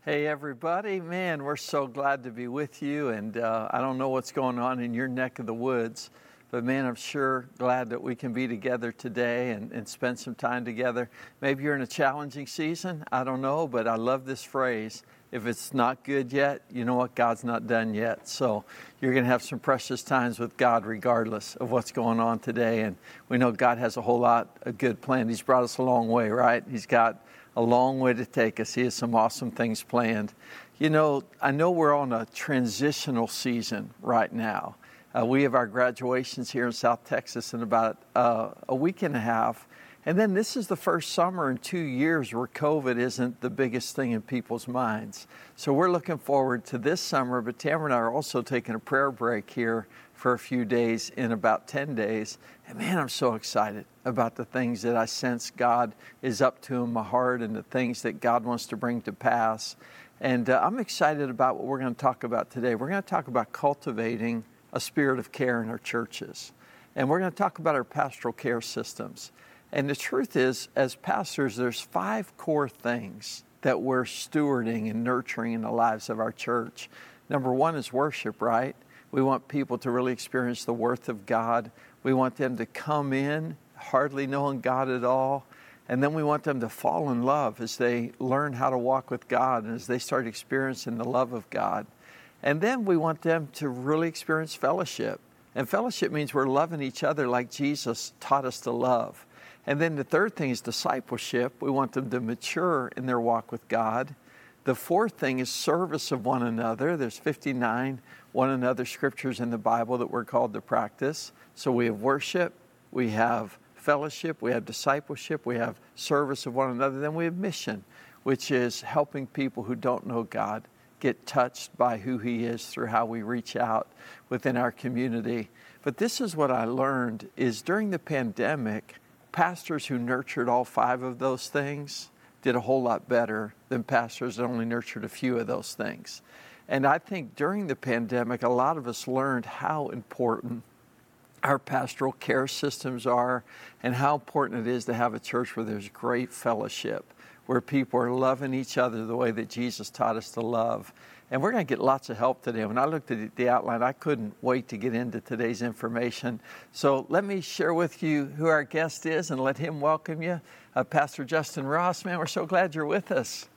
Hey, everybody. Man, we're so glad to be with you. And I don't know what's going on in your neck of the woods, but man, I'm sure glad that we can be together today and spend some time together. Maybe you're in a challenging season. I don't know, but I love this phrase. If it's not good yet, you know what? God's not done yet. So you're going to have some precious times with God regardless of what's going on today. And we know God has a whole lot of good planned. He's brought us a long way, right? He's got a long way to take us. He has some awesome things planned. You know, I know we're on a transitional season right now. We have our graduations here in South Texas in about a week and a half. And then this is the first summer in 2 years where COVID isn't the biggest thing in people's minds. So we're looking forward to this summer, but Tamara and I are also taking a prayer break here for a few days in about 10 days. And man, I'm so excited about the things that I sense God is up to in my heart and the things that God wants to bring to pass. And I'm excited about what we're going to talk about today. We're going to talk about cultivating a spirit of care in our churches. And we're going to talk about our pastoral care systems. And the truth is, as pastors, there's 5 core things that we're stewarding and nurturing in the lives of our church. Number 1 is worship, right? We want people to really experience the worth of God. We want them to come in hardly knowing God at all. And then we want them to fall in love as they learn how to walk with God and as they start experiencing the love of God. And then we want them to really experience fellowship. And fellowship means we're loving each other like Jesus taught us to love. And then the third thing is discipleship. We want them to mature in their walk with God. The 4th thing is service of one another. There's 59 one another scriptures in the Bible that we're called to practice. So we have worship, we have fellowship, we have discipleship, we have service of one another. Then we have mission, which is helping people who don't know God get touched by who He is through how we reach out within our community. But this is what I learned is during the pandemic, pastors who nurtured all 5 of those things did a whole lot better than pastors that only nurtured a few of those things. And I think during the pandemic, a lot of us learned how important our pastoral care systems are and how important it is to have a church where there's great fellowship, where people are loving each other the way that Jesus taught us to love. And we're going to get lots of help today. When I looked at the outline, I couldn't wait to get into today's information. So let me share with you who our guest is and let him welcome you. Pastor Justin Ross, man, we're so glad you're with us.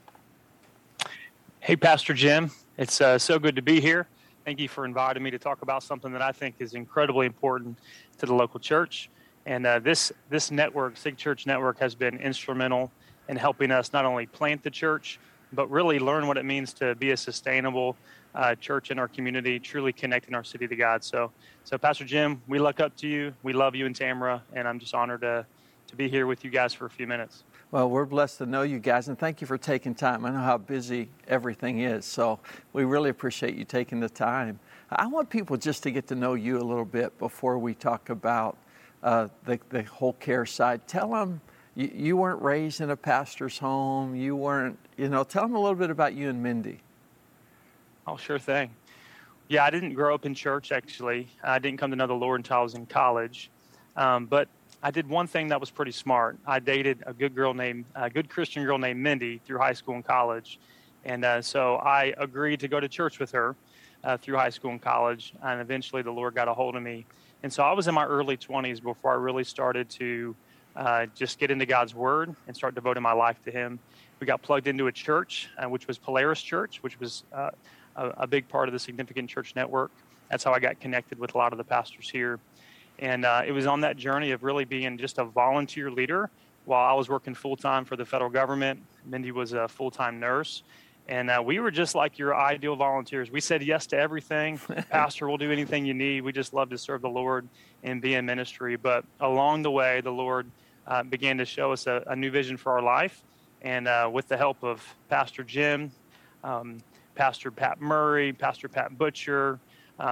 Hey, Pastor Jim. It's so good to be here. Thank you for inviting me to talk about something that I think is incredibly important to the local church. And this network, Sig Church Network, has been instrumental in helping us not only plant the church, but really learn what it means to be a sustainable church in our community, truly connecting our city to God. So Pastor Jim, we look up to you. We love you and Tamara, and I'm just honored to be here with you guys for a few minutes. Well, we're blessed to know you guys, and thank you for taking time. I know how busy everything is, so we really appreciate you taking the time. I want people just to get to know you a little bit before we talk about the whole care side. Tell them you weren't raised in a pastor's home. You weren't, tell them a little bit about you and Mindy. Oh, sure thing. Yeah, I didn't grow up in church, actually. I didn't come to know the Lord until I was in college. But I did one thing that was pretty smart. I dated a good Christian girl named Mindy through high school and college. And so I agreed to go to church with her through high school and college. And eventually the Lord got a hold of me. And so I was in my early 20s before I really started to just get into God's Word and start devoting my life to Him. We got plugged into a church, which was Polaris Church, which was a big part of the Significant Church Network. That's how I got connected with a lot of the pastors here. And it was on that journey of really being just a volunteer leader while I was working full-time for the federal government. Mindy was a full-time nurse. And we were just like your ideal volunteers. We said yes to everything. Pastor, we'll do anything you need. We just love to serve the Lord and be in ministry. But along the way, the Lord began to show us a new vision for our life. And with the help of Pastor Jim, Pastor Pat Murray, Pastor Pat Butcher,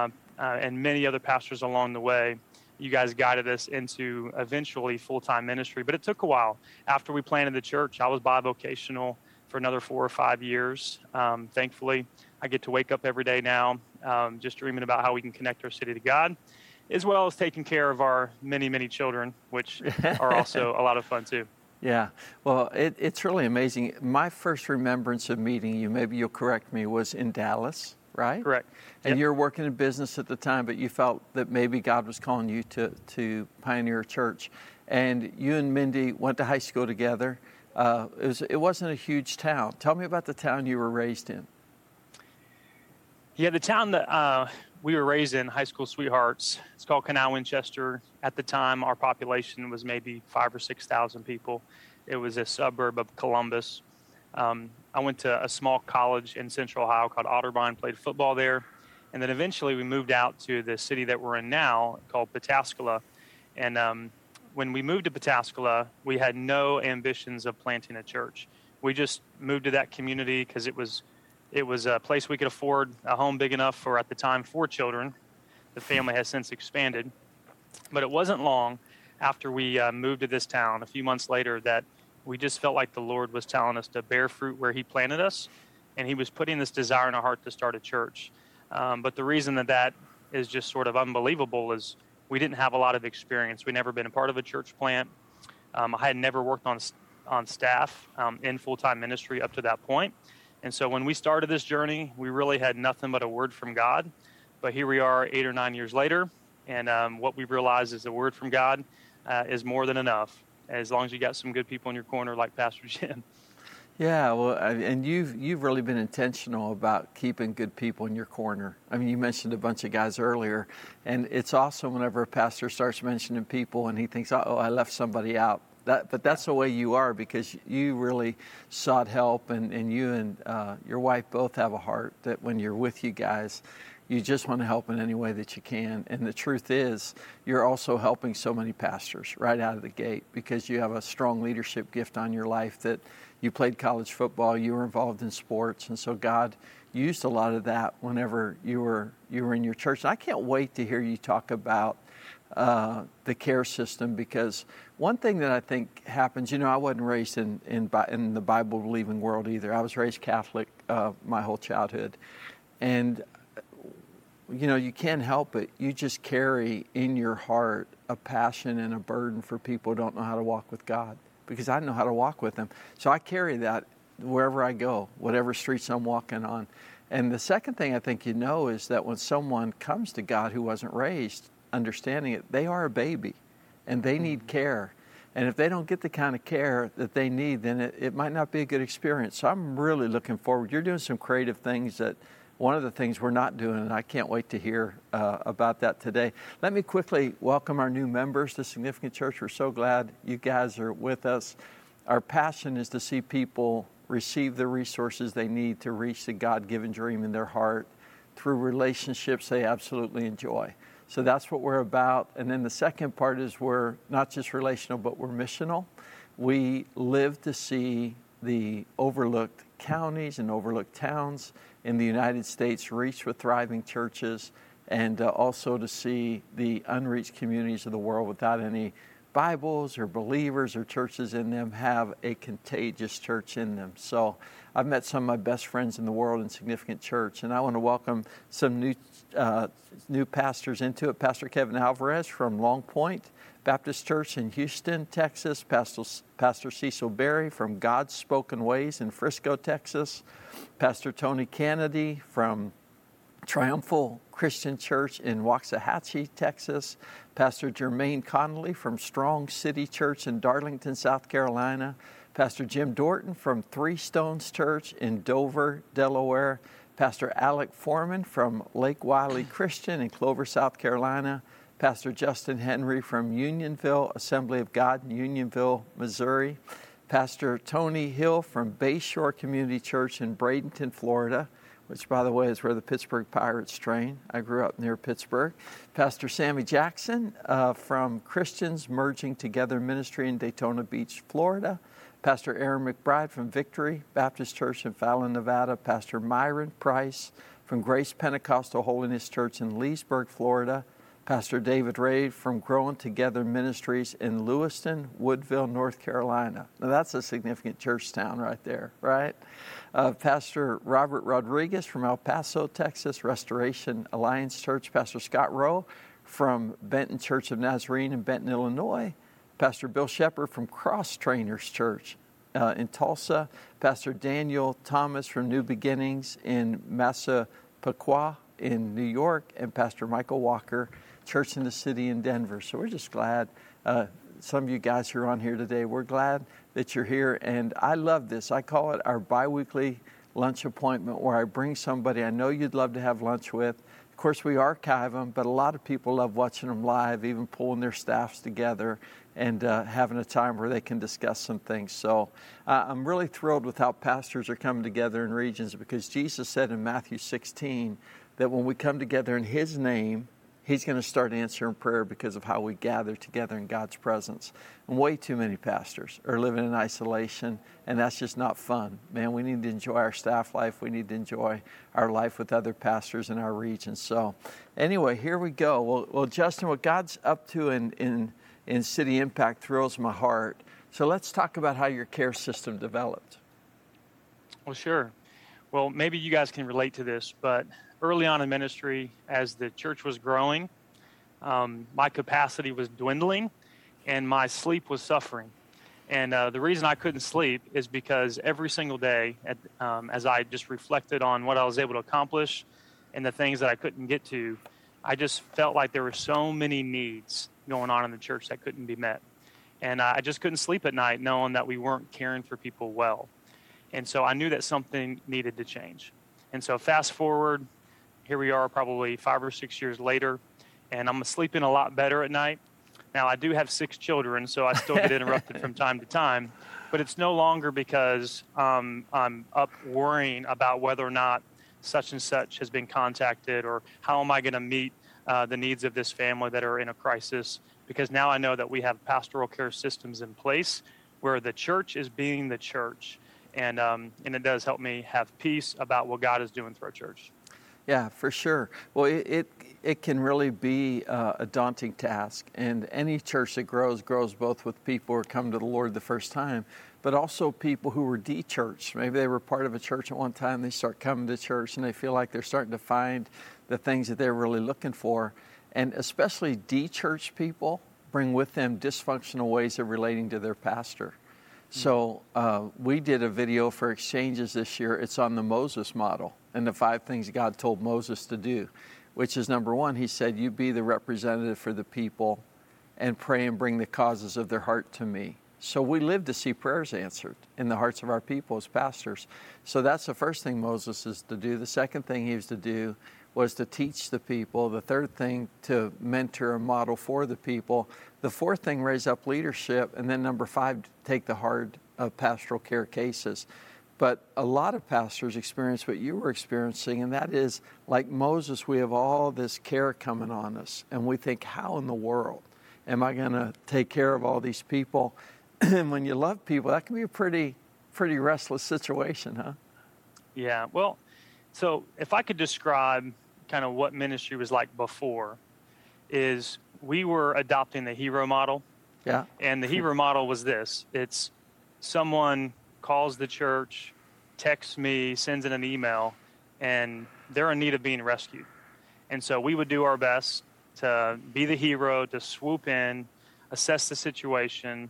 and many other pastors along the way, you guys guided us into eventually full-time ministry. But it took a while. After we planted the church, I was bivocational for another 4 or 5 years. Thankfully, I get to wake up every day now just dreaming about how we can connect our city to God, as well as taking care of our many, many children, which are also a lot of fun too. Yeah, well, it's really amazing. My first remembrance of meeting you, maybe you'll correct me, was in Dallas, right? Correct. And Yep. you were working in business at the time, but you felt that maybe God was calling you to pioneer a church. And you and Mindy went to high school together. It wasn't a huge town. Tell me about the town you were raised in. Yeah, the town that we were raised in, high school sweethearts, it's called Canal Winchester. At the time, our population was maybe 5,000 or 6,000 people. It was a suburb of Columbus. I went to a small college in Central Ohio called Otterbein, played football there. And then eventually we moved out to the city that we're in now called Pataskala. And when we moved to Pataskala, we had no ambitions of planting a church. We just moved to that community because it was a place we could afford, a home big enough for, at the time, 4 children. The family has since expanded. But it wasn't long after we moved to this town, a few months later, that we just felt like the Lord was telling us to bear fruit where he planted us, and he was putting this desire in our heart to start a church. But the reason that is just sort of unbelievable is we didn't have a lot of experience. We'd never been a part of a church plant. I had never worked on staff in full-time ministry up to that point. And so when we started this journey, we really had nothing but a word from God. But here we are 8 or 9 years later, and what we realized is the word from God is more than enough, as long as you got some good people in your corner like Pastor Jim. Yeah, well, and you've really been intentional about keeping good people in your corner. I mean, you mentioned a bunch of guys earlier, and it's awesome whenever a pastor starts mentioning people and he thinks, oh, I left somebody out. But that's the way you are, because you really sought help, and you and your wife both have a heart that when you're with you guys, you just want to help in any way that you can. And the truth is, you're also helping so many pastors right out of the gate, because you have a strong leadership gift on your life, that you played college football, you were involved in sports, and so God used a lot of that whenever you were in your church. And I can't wait to hear you talk about the care system, because one thing that I think happens, I wasn't raised in the Bible-believing world either. I was raised Catholic my whole childhood. And, you can't help it. You just carry in your heart a passion and a burden for people who don't know how to walk with God, because I know how to walk with Him. So I carry that wherever I go, whatever streets I'm walking on. And the second thing I think is that when someone comes to God who wasn't raised understanding it, they are a baby and they need care. And if they don't get the kind of care that they need, then it might not be a good experience. So I'm really looking forward. You're doing some creative things that one of the things we're not doing, and I can't wait to hear about that today. Let me quickly welcome our new members to Significant Church. We're so glad you guys are with us. Our passion is to see people receive the resources they need to reach the God-given dream in their heart through relationships they absolutely enjoy. So that's what we're about. And then the second part is we're not just relational, but we're missional. We live to see the overlooked counties and overlooked towns in the United States reached with thriving churches, and also to see the unreached communities of the world without any Bibles or believers or churches in them have a contagious church in them. So I've met some of my best friends in the world in Significant Church, and I want to welcome some new pastors into it. Pastor Kevin Alvarez from Long Point Baptist Church in Houston, Texas. Pastor Cecil Berry from God's Spoken Ways in Frisco, Texas. Pastor Tony Kennedy from Triumphal Christian Church in Waxahachie, Texas. Pastor Jermaine Connolly from Strong City Church in Darlington, South Carolina. Pastor Jim Dorton from Three Stones Church in Dover, Delaware. Pastor Alec Foreman from Lake Wiley Christian in Clover, South Carolina. Pastor Justin Henry from Unionville Assembly of God in Unionville, Missouri. Pastor Tony Hill from Bayshore Community Church in Bradenton, Florida, which, by the way, is where the Pittsburgh Pirates train. I grew up near Pittsburgh. Pastor Sammy Jackson from Christians Merging Together Ministry in Daytona Beach, Florida. Pastor Aaron McBride from Victory Baptist Church in Fallon, Nevada. Pastor Myron Price from Grace Pentecostal Holiness Church in Leesburg, Florida. Pastor David Ray from Growing Together Ministries in Lewiston, Woodville, North Carolina. Now that's a significant church town right there, right? Pastor Robert Rodriguez from El Paso, Texas, Restoration Alliance Church. Pastor Scott Rowe from Benton Church of Nazarene in Benton, Illinois. Pastor Bill Shepard from Cross Trainers Church in Tulsa, Pastor Daniel Thomas from New Beginnings in Massapequa in New York, and Pastor Michael Walker, Church in the City in Denver. So we're just glad, some of you guys who are on here today, we're glad that you're here. And I love this. I call it our biweekly lunch appointment, where I bring somebody I know you'd love to have lunch with. Of course, we archive them, but a lot of people love watching them live, even pulling their staffs together and having a time where they can discuss some things. So I'm really thrilled with how pastors are coming together in regions, because Jesus said in Matthew 16 that when we come together in His name, He's going to start answering prayer because of how we gather together in God's presence. And way too many pastors are living in isolation, and that's just not fun. Man, we need to enjoy our staff life. We need to enjoy our life with other pastors in our region. So anyway, here we go. Well, Justin, what God's up to in City Impact thrills my heart. So let's talk about how your care system developed. Well, sure. Well, maybe you guys can relate to this, but early on in ministry, as the church was growing, my capacity was dwindling and my sleep was suffering. And the reason I couldn't sleep is because every single day, as I just reflected on what I was able to accomplish and the things that I couldn't get to, I just felt like there were so many needs going on in the church that couldn't be met. And I just couldn't sleep at night knowing that we weren't caring for people well. And so I knew that something needed to change. And so fast forward, here we are probably 5 or 6 years later, and I'm sleeping a lot better at night. Now, I do have 6 children, so I still get interrupted from time to time, but it's no longer because I'm up worrying about whether or not such and such has been contacted, or how am I going to meet the needs of this family that are in a crisis, because now I know that we have pastoral care systems in place where the church is being the church, and it does help me have peace about what God is doing through our church. Yeah, for sure. Well, it can really be a daunting task, and any church that grows both with people who are coming to the Lord the first time, but also people who were de-churched. Maybe they were part of a church at one time, they start coming to church and they feel like they're starting to find the things that they're really looking for. And especially de-churched people bring with them dysfunctional ways of relating to their pastor. So we did a video for Exchanges this year. It's on the Moses model and the 5 things God told Moses to do, which is number 1, he said, you be the representative for the people and pray and bring the causes of their heart to me. So we live to see prayers answered in the hearts of our people as pastors. So that's the first thing Moses is to do. The second thing he was to do was to teach the people. The third thing, to mentor and model for the people. The fourth thing, raise up leadership. And then number 5, take the hard pastoral care cases. But a lot of pastors experience what you were experiencing, and that is, like Moses, we have all this care coming on us, and we think, how in the world am I going to take care of all these people? And when you love people, that can be a pretty restless situation, huh? Yeah, well, so if I could describe kind of what ministry was like before, is we were adopting the hero model. Yeah. And the hero model was this. It's someone calls the church, texts me, sends in an email, and they're in need of being rescued. And so we would do our best to be the hero, to swoop in, assess the situation,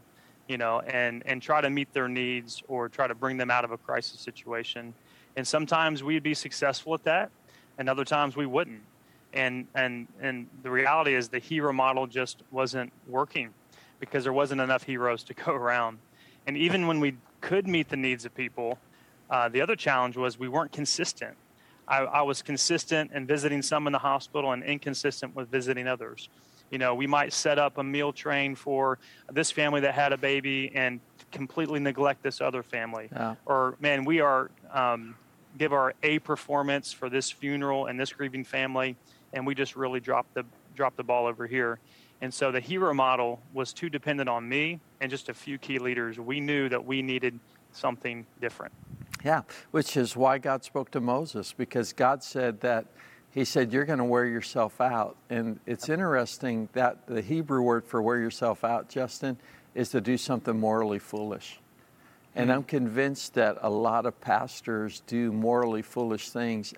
and try to meet their needs or try to bring them out of a crisis situation. And sometimes we'd be successful at that, and other times we wouldn't. And the reality is the hero model just wasn't working because there wasn't enough heroes to go around. And even when we could meet the needs of people, the other challenge was we weren't consistent. I was consistent in visiting some in the hospital and inconsistent with visiting others. We might set up a meal train for this family that had a baby and completely neglect this other family. Yeah. Or, man, we are give our A performance for this funeral and this grieving family, and we just really dropped the ball over here. And so the hero model was too dependent on me and just a few key leaders. We knew that we needed something different. Yeah, which is why God spoke to Moses, because God said that, he said, you're going to wear yourself out. And it's interesting that the Hebrew word for wear yourself out, Justin, is to do something morally foolish. And I'm convinced that a lot of pastors do morally foolish things,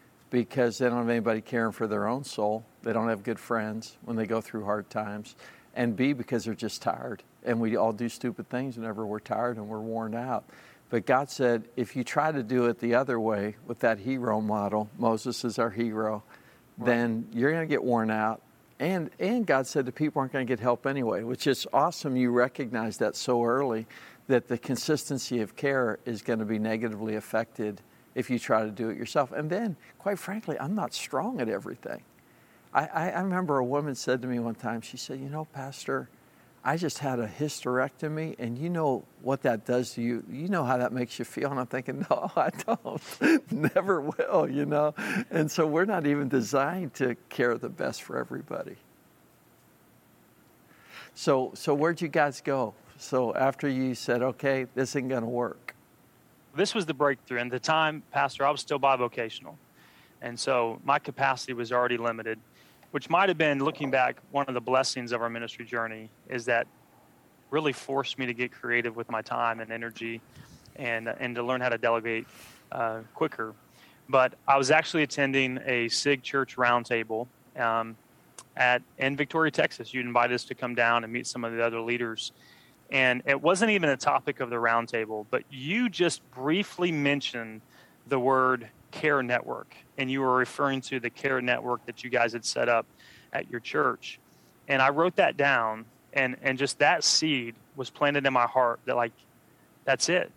because they don't have anybody caring for their own soul. They don't have good friends when they go through hard times. and B, because they're just tired. And we all do stupid things whenever we're tired and we're worn out. But God said, if you try to do it the other way with that hero model, Moses is our hero, then you're going to get worn out. And God said the people aren't going to get help anyway, which is awesome. You recognize that so early, that the consistency of care is going to be negatively affected if you try to do it yourself. And then, quite frankly, I'm not strong at everything. I remember a woman said to me one time, she said, Pastor, I just had a hysterectomy, and you know what that does to you. You know how that makes you feel. And I'm thinking, no, I don't. Never will, And so we're not even designed to care the best for everybody. So where'd you guys go? So after you said, okay, this isn't going to work. This was the breakthrough. And at the time, Pastor, I was still bivocational. And so my capacity was already limited, which might have been, looking back, one of the blessings of our ministry journey is that really forced me to get creative with my time and energy and to learn how to delegate quicker. But I was actually attending a SIG Church roundtable in Victoria, Texas. You'd invited us to come down and meet some of the other leaders. And it wasn't even a topic of the roundtable, but you just briefly mentioned the word care network, and you were referring to the care network that you guys had set up at your church. And I wrote that down, and just that seed was planted in my heart that, that's it.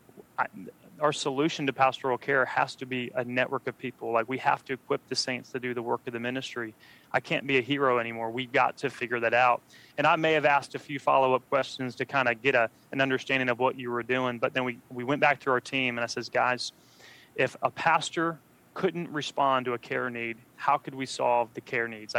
Our solution to pastoral care has to be a network of people. We have to equip the saints to do the work of the ministry. I can't be a hero anymore. We've got to figure that out. And I may have asked a few follow-up questions to kind of get an understanding of what you were doing, but then we went back to our team, and I says, guys, if a pastor couldn't respond to a care need, how could we solve the care needs?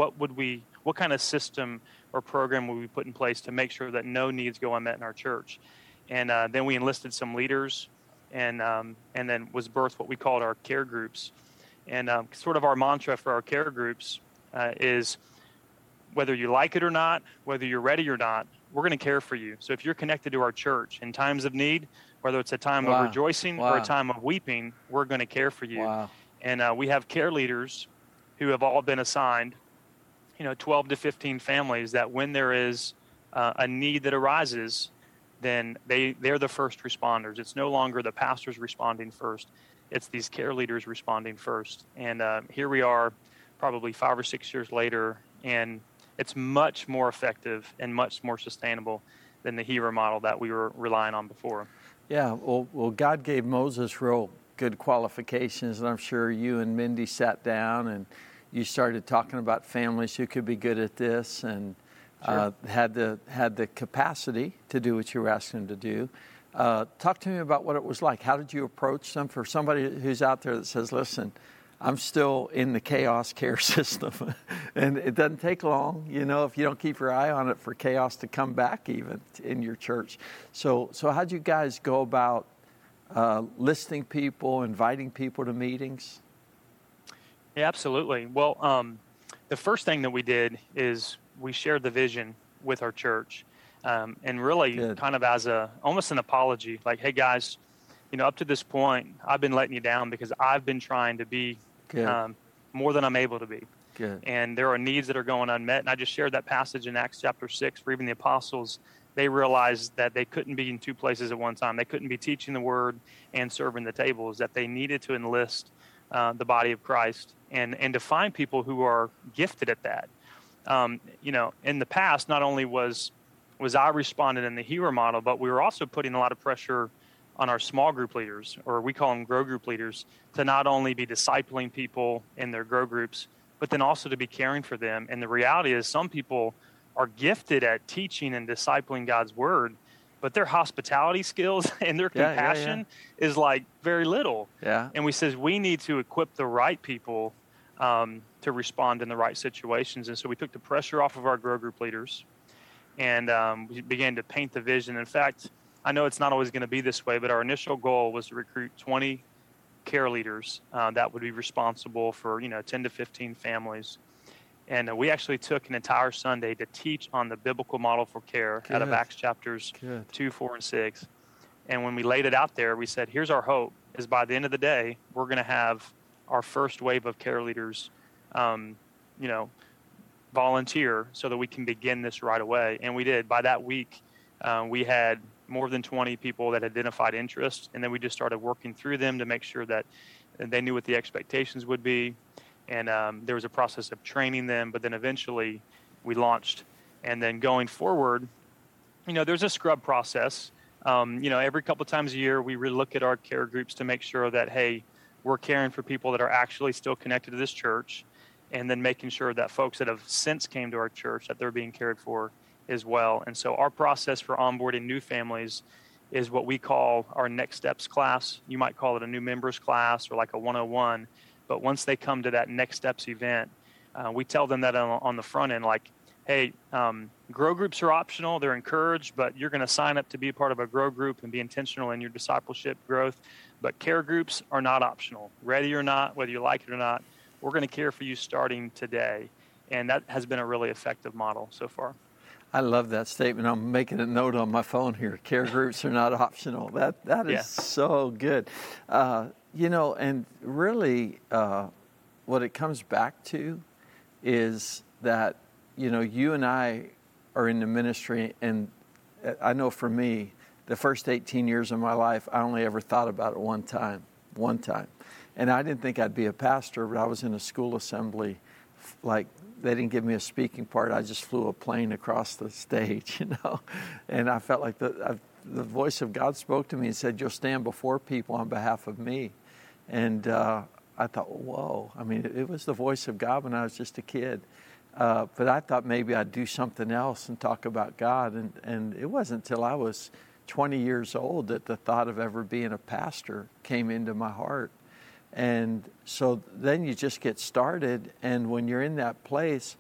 What kind of system or program would we put in place to make sure that no needs go unmet in our church? And then we enlisted some leaders, and then was birthed what we called our care groups. And sort of our mantra for our care groups is, whether you like it or not, whether you're ready or not, we're going to care for you. So if you're connected to our church in times of need, whether it's a time of rejoicing or a time of weeping, we're going to care for you. Wow. And we have care leaders who have all been assigned, 12 to 15 families, that when there is a need that arises, then they're the first responders. It's no longer the pastors responding first. It's these care leaders responding first. And here we are probably 5 or 6 years later, and it's much more effective and much more sustainable than the hero model that we were relying on before. Yeah, well, God gave Moses real good qualifications, and I'm sure you and Mindy sat down and you started talking about families who could be good at this, and had the capacity to do what you were asking them to do. Talk to me about what it was like. How did you approach them? For somebody who's out there that says, listen, I'm still in the chaos care system, and it doesn't take long, if you don't keep your eye on it, for chaos to come back even in your church. So how'd you guys go about listing people, inviting people to meetings? Yeah, absolutely. Well, the first thing that we did is we shared the vision with our church, and really kind of as almost an apology, hey guys, up to this point, I've been letting you down because I've been trying to be more than I'm able to be. Good. And there are needs that are going unmet. And I just shared that passage in Acts chapter 6, where even the apostles, they realized that they couldn't be in two places at one time. They couldn't be teaching the word and serving the tables, that they needed to enlist the body of Christ and to find people who are gifted at that. In the past, not only was I responding in the hero model, but we were also putting a lot of pressure on our small group leaders, or we call them grow group leaders, to not only be discipling people in their grow groups, but then also to be caring for them. And the reality is, some people are gifted at teaching and discipling God's word, but their hospitality skills and their compassion is very little. Yeah. And we says we need to equip the right people to respond in the right situations. And so we took the pressure off of our grow group leaders, and we began to paint the vision. In fact, I know it's not always going to be this way, but our initial goal was to recruit 20 care leaders that would be responsible for 10 to 15 families. And we actually took an entire Sunday to teach on the biblical model for care out of Acts chapters 2, 4, and 6. And when we laid it out there, we said, here's our hope, is by the end of the day, we're going to have our first wave of care leaders, volunteer so that we can begin this right away. And we did. By that week, we had more than 20 people that identified interest, and then we just started working through them to make sure that they knew what the expectations would be. And there was a process of training them, but then eventually we launched. And then going forward, there's a scrub process. Every couple of times a year, we relook at our care groups to make sure that, hey, we're caring for people that are actually still connected to this church, and then making sure that folks that have since came to our church, that they're being cared for as well. And so our process for onboarding new families is what we call our Next Steps class. You might call it a new members class or like a 101. But once they come to that Next Steps event, we tell them that on the front end, like, hey, grow groups are optional. They're encouraged, but you're going to sign up to be a part of a grow group and be intentional in your discipleship growth. But care groups are not optional. Ready or not, whether you like it or not, we're going to care for you starting today. And that has been a really effective model so far. I love that statement. I'm making a note on my phone here. Care groups are not optional. That is so good. And really what it comes back to is that, you and I are in the ministry, and I know for me, the first 18 years of my life, I only ever thought about it one time. And I didn't think I'd be a pastor, but I was in a school assembly. Like, they didn't give me a speaking part. I just flew a plane across the stage, And I felt like the voice of God spoke to me and said, you'll stand before people on behalf of me. And I thought, whoa. I mean, it was the voice of God when I was just a kid. But I thought maybe I'd do something else and talk about God. And it wasn't until I was 20 years old that the thought of ever being a pastor came into my heart. And so then you just get started, and when you're in that place,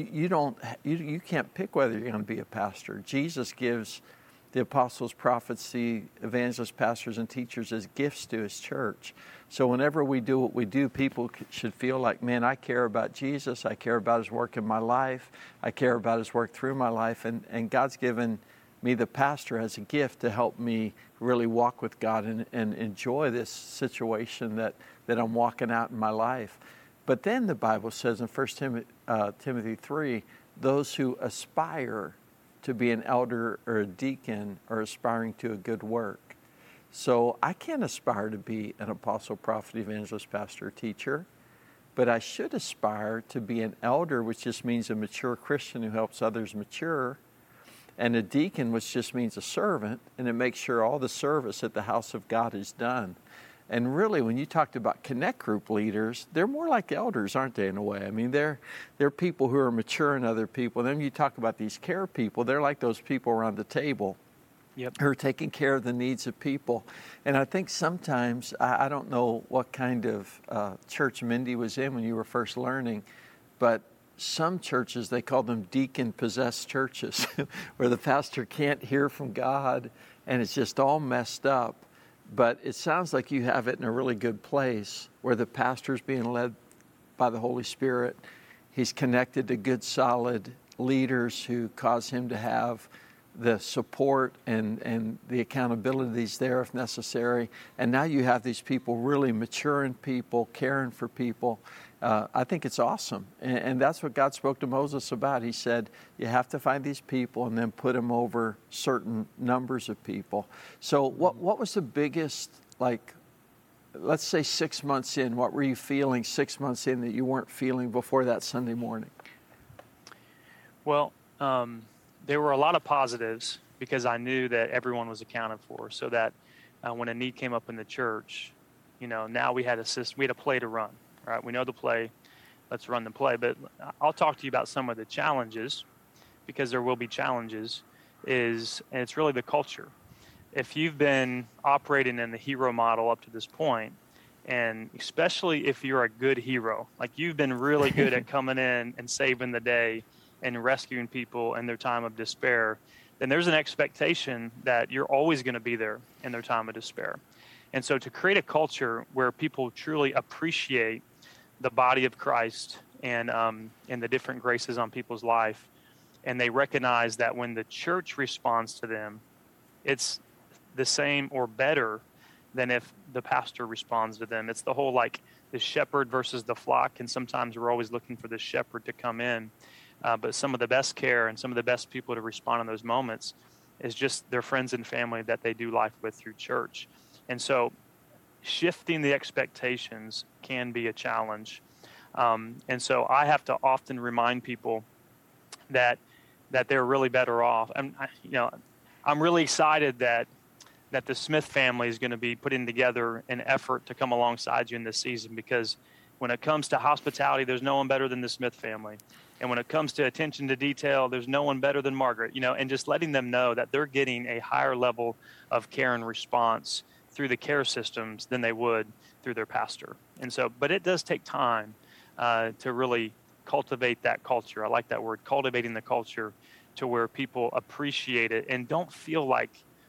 you can't pick whether you're going to be a pastor. Jesus gives the apostles, prophets, the evangelists, pastors, and teachers as gifts to his church. So whenever we do what we do, people should feel like, man, I care about Jesus. I care about his work in my life. I care about his work through my life. And God's given me, the pastor, as a gift to help me really walk with God and enjoy this situation that I'm walking out in my life. But then the Bible says in 1 Timothy 3, those who aspire to be an elder or a deacon are aspiring to a good work. So I can't aspire to be an apostle, prophet, evangelist, pastor, teacher, but I should aspire to be an elder, which just means a mature Christian who helps others mature, and a deacon, which just means a servant, and it makes sure all the service at the house of God is done. And really, when you talked about Connect Group leaders, they're more like elders, aren't they, in a way? I mean, they're people who are mature in other people. Then you talk about these care people, they're like those people around the table who are taking care of the needs of people. And I think sometimes, I don't know what kind of church Mindy was in when you were first learning, but some churches, they call them deacon-possessed churches, where the pastor can't hear from God, and it's just all messed up. But it sounds like you have it in a really good place where the pastor's being led by the Holy Spirit. He's connected to good, solid leaders who cause him to have the support and the accountabilities there if necessary. And now you have these people, really maturing people, caring for people. I think it's awesome. And that's what God spoke to Moses about. He said, you have to find these people and then put them over certain numbers of people. So what was the biggest, let's say 6 months in, what were you feeling 6 months in that you weren't feeling before that Sunday morning? Well, there were a lot of positives because I knew that everyone was accounted for, so that when a need came up in the church, now we had a play to run. Right, we know the play, let's run the play. But I'll talk to you about some of the challenges, because there will be challenges, and it's really the culture. If you've been operating in the hero model up to this point, and especially if you're a good hero, like you've been really good at coming in and saving the day and rescuing people in their time of despair, then there's an expectation that you're always going to be there in their time of despair. And so to create a culture where people truly appreciate the body of Christ and the different graces on people's life, and they recognize that when the church responds to them, it's the same or better than if the pastor responds to them. It's the whole the shepherd versus the flock, and sometimes we're always looking for the shepherd to come in. But some of the best care and some of the best people to respond in those moments is just their friends and family that they do life with through church. And so shifting the expectations can be a challenge. And so I have to often remind people that they're really better off. I'm really excited that the Smith family is going to be putting together an effort to come alongside you in this season, because when it comes to hospitality, there's no one better than the Smith family. And when it comes to attention to detail, there's no one better than Margaret, and just letting them know that they're getting a higher level of care and response through the care systems than they would through their pastor. And so, but it does take time to really cultivate that culture. I like that word, cultivating the culture, to where people appreciate it and don't feel like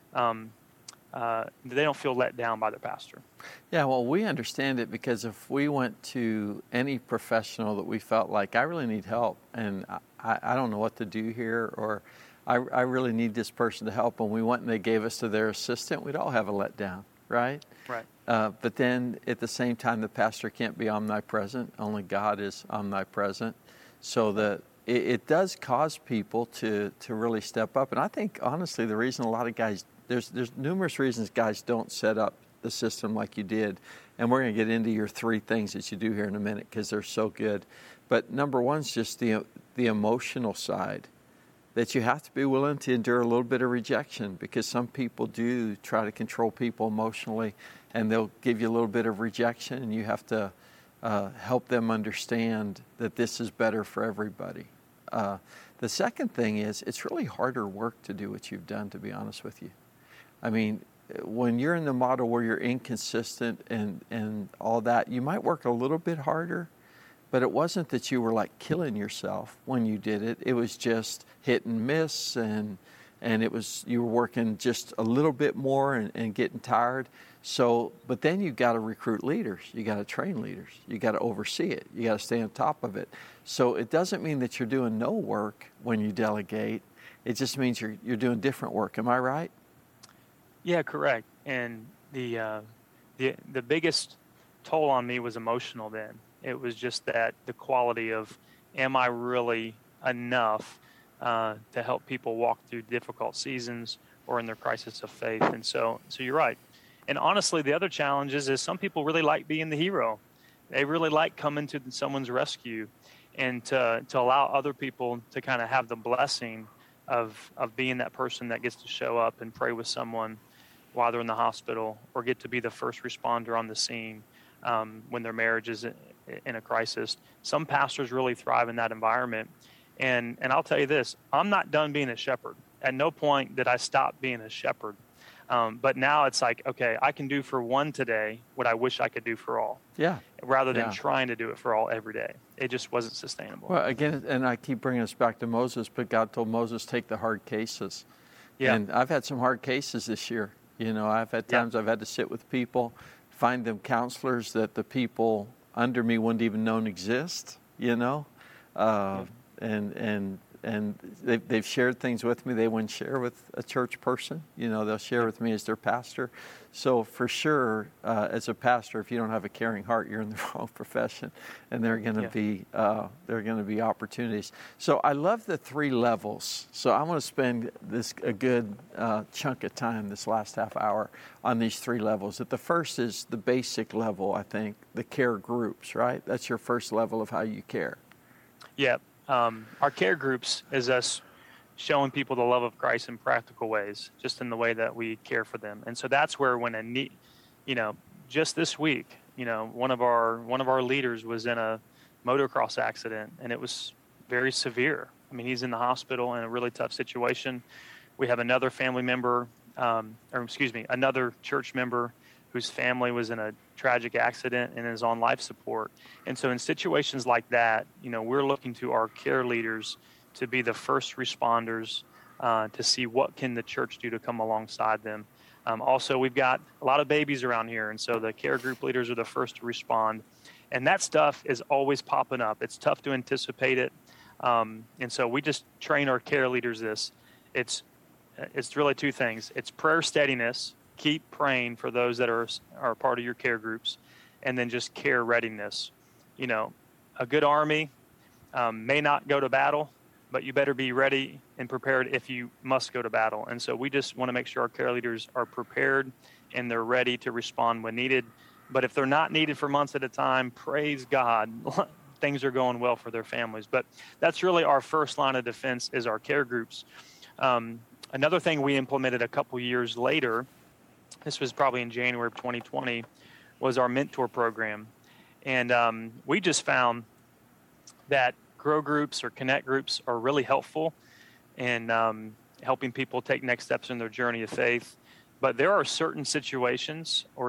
they don't feel let down by their pastor. Yeah, well, we understand it, because if we went to any professional that we felt like, I really need help and I don't know what to do here, or I really need this person to help, and we went and they gave us to their assistant, we'd all have a letdown, right? Right. But then at the same time, the pastor can't be omnipresent. Only God is omnipresent. So that it does cause people to really step up. And I think, honestly, the reason a lot of guys, there's numerous reasons guys don't set up the system like you did. And we're going to get into your 3 things that you do here in a minute, because they're so good. But number one is just the emotional side, that you have to be willing to endure a little bit of rejection, because some people do try to control people emotionally, and they'll give you a little bit of rejection, and you have to help them understand that this is better for everybody. The second thing is, it's really harder work to do what you've done, to be honest with you. I mean, when you're in the model where you're inconsistent and all that, you might work a little bit harder, but it wasn't that you were like killing yourself when you did it. It was just hit and miss, and it was, you were working just a little bit more and getting tired. So, but then you got to recruit leaders. You got to train leaders. You got to oversee it. You got to stay on top of it. So it doesn't mean that you're doing no work when you delegate. It just means you're doing different work. Am I right? Yeah, correct. And the biggest toll on me was emotional then. It was just that the quality of, am I really enough to help people walk through difficult seasons or in their crisis of faith? And so you're right. And honestly, the other challenge is some people really like being the hero. They really like coming to someone's rescue, and to allow other people to kind of have the blessing of being that person that gets to show up and pray with someone while they're in the hospital, or get to be the first responder on the scene when their marriage is in a crisis. Some pastors really thrive in that environment. And I'll tell you this, I'm not done being a shepherd. At no point did I stop being a shepherd. But now it's like, okay, I can do for one today what I wish I could do for all. Yeah. Rather than trying to do it for all every day. It just wasn't sustainable. Well, again, and I keep bringing us back to Moses, but God told Moses, take the hard cases. Yeah. And I've had some hard cases this year. I've had times I've had to sit with people, find them counselors that the people under me wouldn't even know exist, and they've shared things with me they wouldn't share with a church person. They'll share with me as their pastor. So for sure, as a pastor, if you don't have a caring heart, you're in the wrong profession, and there are going to be opportunities. So I love the 3 levels. So I want to spend a good chunk of time this last half hour on these 3 levels. That the first is the basic level, I think, the care groups, right? That's your first level of how you care. Yeah. Our care groups is us showing people the love of Christ in practical ways, just in the way that we care for them. And so that's where when just this week, one of our leaders was in a motocross accident, and it was very severe. I mean, he's in the hospital in a really tough situation. We have another family member, another church member whose family was in a tragic accident and is on life support. And so in situations like that, we're looking to our care leaders to be the first responders to see what can the church do to come alongside them. Also, we've got a lot of babies around here, and so the care group leaders are the first to respond. And that stuff is always popping up. It's tough to anticipate it. And so we just train our care leaders this. It's really 2 things. It's prayer steadiness. Keep praying for those that are part of your care groups, and then just care readiness. A good army may not go to battle, but you better be ready and prepared if you must go to battle. And so we just want to make sure our care leaders are prepared and they're ready to respond when needed. But if they're not needed for months at a time, praise God, things are going well for their families. But that's really our first line of defense is our care groups. Another thing we implemented a couple years later, this was probably in January of 2020, was our mentor program. And we just found that grow groups or connect groups are really helpful in helping people take next steps in their journey of faith. But there are certain situations or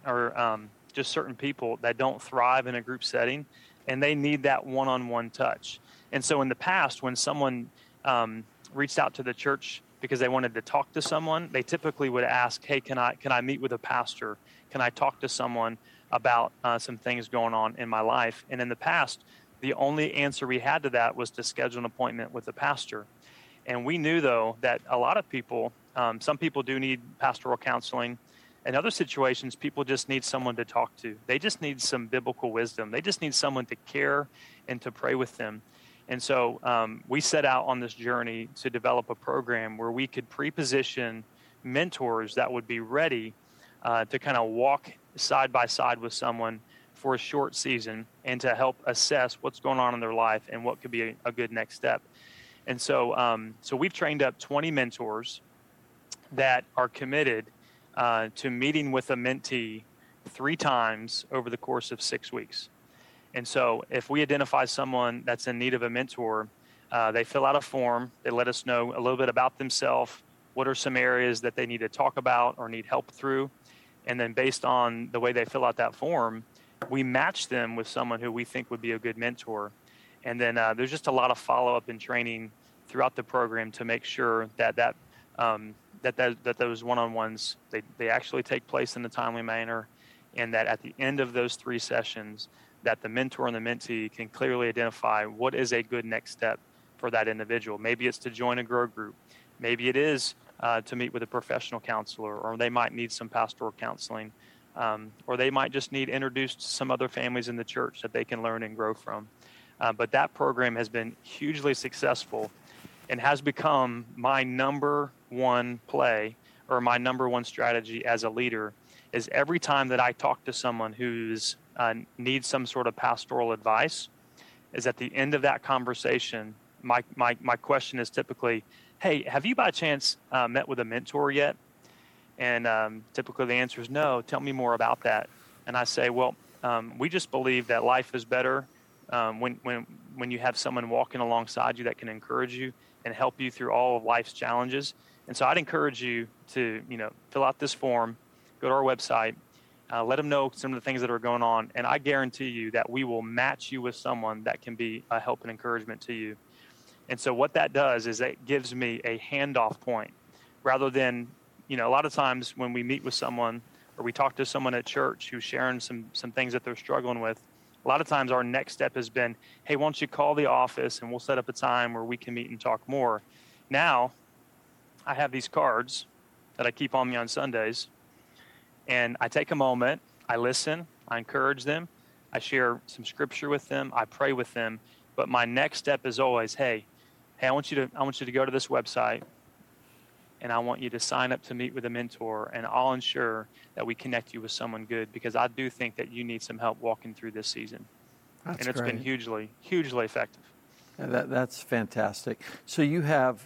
just certain people that don't thrive in a group setting, and they need that one-on-one touch. And so in the past, when someone reached out to the church because they wanted to talk to someone, they typically would ask, hey, can I meet with a pastor? Can I talk to someone about some things going on in my life? And in the past, the only answer we had to that was to schedule an appointment with a pastor. And we knew, though, that a lot of people, some people do need pastoral counseling. In other situations, people just need someone to talk to. They just need some biblical wisdom. They just need someone to care and to pray with them. And so we set out on this journey to develop a program where we could pre-position mentors that would be ready to kind of walk side by side with someone for a short season and to help assess what's going on in their life and what could be a good next step. And so we've trained up 20 mentors that are committed to meeting with a mentee 3 times over the course of 6 weeks. And so if we identify someone that's in need of a mentor, they fill out a form, they let us know a little bit about themselves, what are some areas that they need to talk about or need help through. And then based on the way they fill out that form, we match them with someone who we think would be a good mentor. And then there's just a lot of follow-up and training throughout the program to make sure that those one-on-ones, they actually take place in a timely manner, and that at the end of those 3 sessions, that the mentor and the mentee can clearly identify what is a good next step for that individual. Maybe it's to join a grow group. Maybe it is to meet with a professional counselor, or they might need some pastoral counseling, or they might just need introduced to some other families in the church that they can learn and grow from. But that program has been hugely successful and has become my number one play, or my number one strategy as a leader, is every time that I talk to someone who's needs some sort of pastoral advice, is at the end of that conversation, my question is typically, hey, have you by chance met with a mentor yet? And typically the answer is no. Tell me more about that. And I say, well, we just believe that life is better when you have someone walking alongside you that can encourage you and help you through all of life's challenges. And so I'd encourage you to, fill out this form, go to our website, let them know some of the things that are going on. And I guarantee you that we will match you with someone that can be a help and encouragement to you. And so what that does is it gives me a handoff point rather than, a lot of times when we meet with someone or we talk to someone at church who's sharing some things that they're struggling with, a lot of times our next step has been, hey, why don't you call the office and we'll set up a time where we can meet and talk more. Now, I have these cards that I keep on me on Sundays, and I take a moment, I listen, I encourage them, I share some scripture with them, I pray with them, but my next step is always, hey, I want you to go to this website, and I want you to sign up to meet with a mentor, and I'll ensure that we connect you with someone good, because I do think that you need some help walking through this season. That's and it's great. been hugely, hugely effective. Yeah, that's fantastic. So you have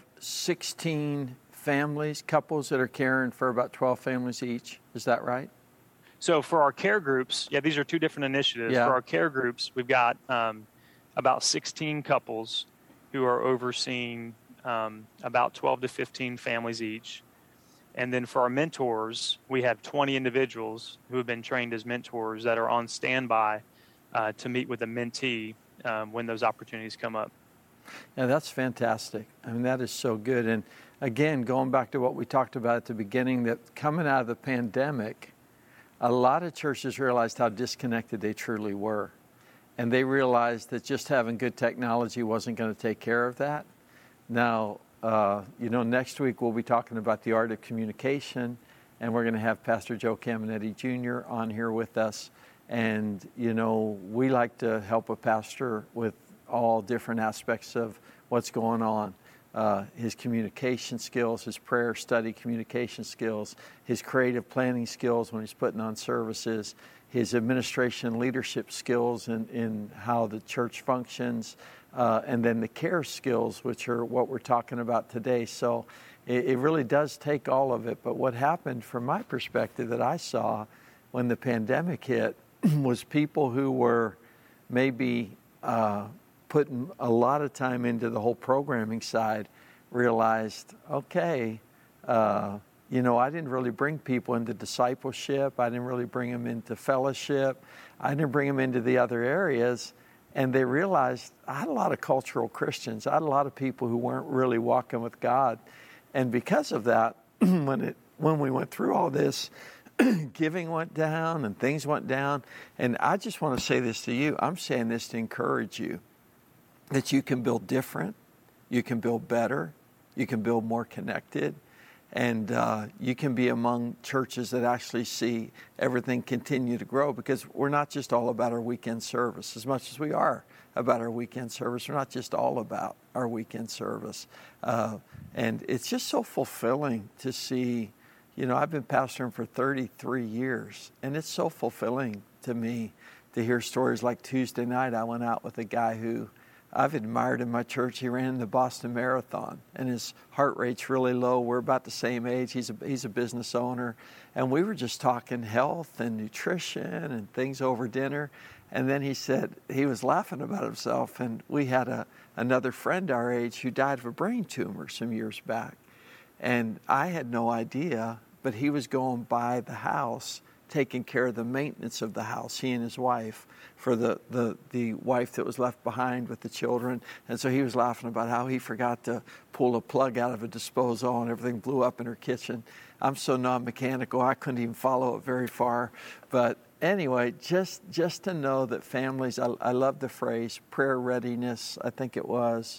16 families, couples that are caring for about 12 families each. Is that right? So for our care groups, these are 2 different initiatives. Yeah. For our care groups, we've got about 16 couples who are overseeing about 12 to 15 families each. And then for our mentors, we have 20 individuals who have been trained as mentors that are on standby to meet with a mentee when those opportunities come up. Yeah, that's fantastic. I mean, that is so good. And again, going back to what we talked about at the beginning, that coming out of the pandemic, a lot of churches realized how disconnected they truly were. And they realized that just having good technology wasn't going to take care of that. Now, next week we'll be talking about the art of communication, and we're going to have Pastor Joe Caminetti Jr. on here with us. And, we like to help a pastor with all different aspects of what's going on. His communication skills, his prayer study communication skills, his creative planning skills when he's putting on services, his administration leadership skills in how the church functions, and then the care skills, which are what we're talking about today. So it really does take all of it. But what happened from my perspective that I saw when the pandemic hit was people who were maybe putting a lot of time into the whole programming side realized, okay, I didn't really bring people into discipleship. I didn't really bring them into fellowship. I didn't bring them into the other areas. And they realized I had a lot of cultural Christians. I had a lot of people who weren't really walking with God. And because of that, when we went through all this, giving went down and things went down. And I just want to say this to you. I'm saying this to encourage you that you can build different, you can build better, you can build more connected, and you can be among churches that actually see everything continue to grow, because we're not just all about our weekend service. As much as we are about our weekend service, we're not just all about our weekend service. And it's just so fulfilling to see. I've been pastoring for 33 years, and it's so fulfilling to me to hear stories like Tuesday night. I went out with a guy who I've admired in my church. He ran the Boston Marathon, and his heart rate's really low. We're about the same age. He's a business owner, and we were just talking health and nutrition and things over dinner. And then he said he was laughing about himself, and we had another friend our age who died of a brain tumor some years back. And I had no idea, but he was going by the house, taking care of the maintenance of the house, he and his wife, for the wife that was left behind with the children. And so he was laughing about how he forgot to pull a plug out of a disposal and everything blew up in her kitchen. I'm so non-mechanical, I couldn't even follow it very far. But anyway, just to know that families, I love the phrase prayer readiness, I think it was,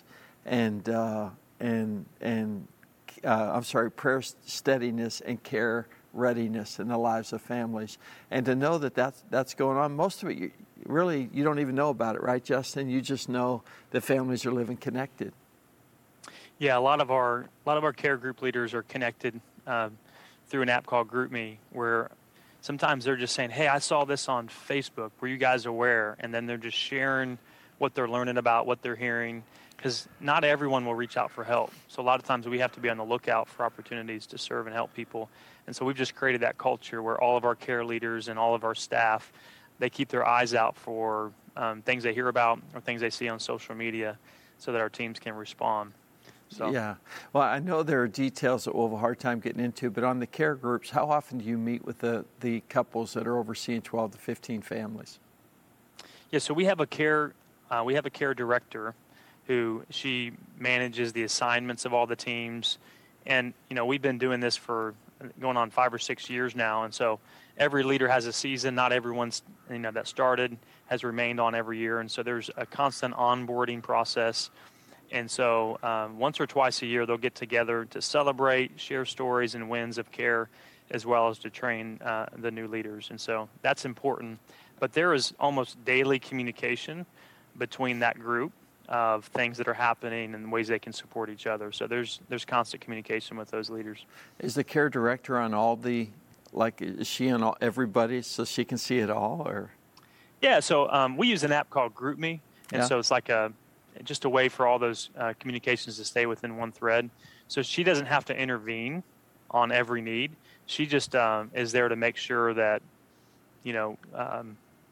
prayer steadiness and care readiness in the lives of families. And to know that that's going on, most of it, you don't even know about it, right, Justin? You just know that families are living connected. Yeah, a lot of our care group leaders are connected through an app called GroupMe, where sometimes they're just saying, hey, I saw this on Facebook. Were you guys aware? And then they're just sharing what they're learning about, what they're hearing, because not everyone will reach out for help. So a lot of times we have to be on the lookout for opportunities to serve and help people. And so we've just created that culture where all of our care leaders and all of our staff, they keep their eyes out for things they hear about or things they see on social media so that our teams can respond. So. Yeah. Well, I know there are details that we'll have a hard time getting into, but on the care groups, how often do you meet with the couples that are overseeing 12 to 15 families? Yeah, so we have a care director who she manages the assignments of all the teams. And, we've been doing this for going on 5 or 6 years now. And so every leader has a season. Not everyone's, that started has remained on every year. And so there's a constant onboarding process. And so once or twice a year, they'll get together to celebrate, share stories and wins of care, as well as to train the new leaders. And so that's important. But there is almost daily communication between that group of things that are happening and ways they can support each other. So there's constant communication with those leaders. Is the care director on all is she on everybody so she can see it all, or? Yeah, so we use an app called GroupMe, and so it's like just a way for all those communications to stay within one thread. So she doesn't have to intervene on every need. She just is there to make sure that, that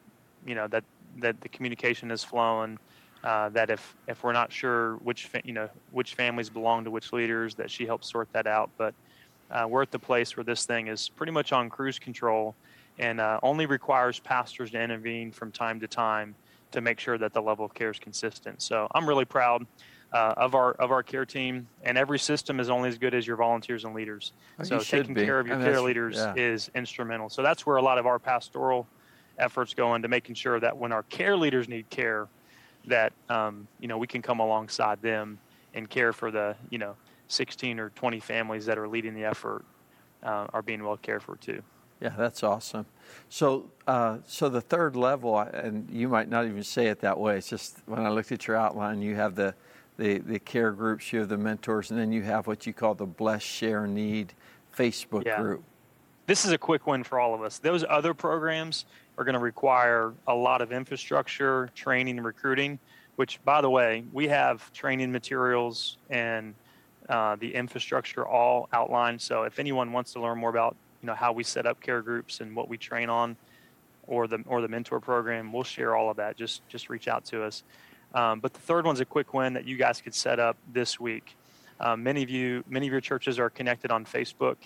the communication is flowing. That if we're not sure which families belong to which leaders, that she helps sort that out. But we're at the place where this thing is pretty much on cruise control, and only requires pastors to intervene from time to time to make sure that the level of care is consistent. So I'm really proud of our care team, and every system is only as good as your volunteers and leaders. So taking care of your care leaders is instrumental. So that's where a lot of our pastoral efforts go into making sure that when our care leaders need care, that we can come alongside them and care for the 16 or 20 families that are leading the effort are being well cared for too. Yeah, that's awesome. So, so the third level, and you might not even say it that way. It's just when I looked at your outline, you have the care groups, you have the mentors, and then you have what you call the Bless, Share, Need Facebook group. This is a quick win for all of us. Those other programs are going to require a lot of infrastructure, training, and recruiting, which, by the way, we have training materials and the infrastructure all outlined. So if anyone wants to learn more about how we set up care groups and what we train on, or the mentor program, we'll share all of that. Just reach out to us. But the third one's a quick win that you guys could set up this week. Many of your churches are connected on Facebook.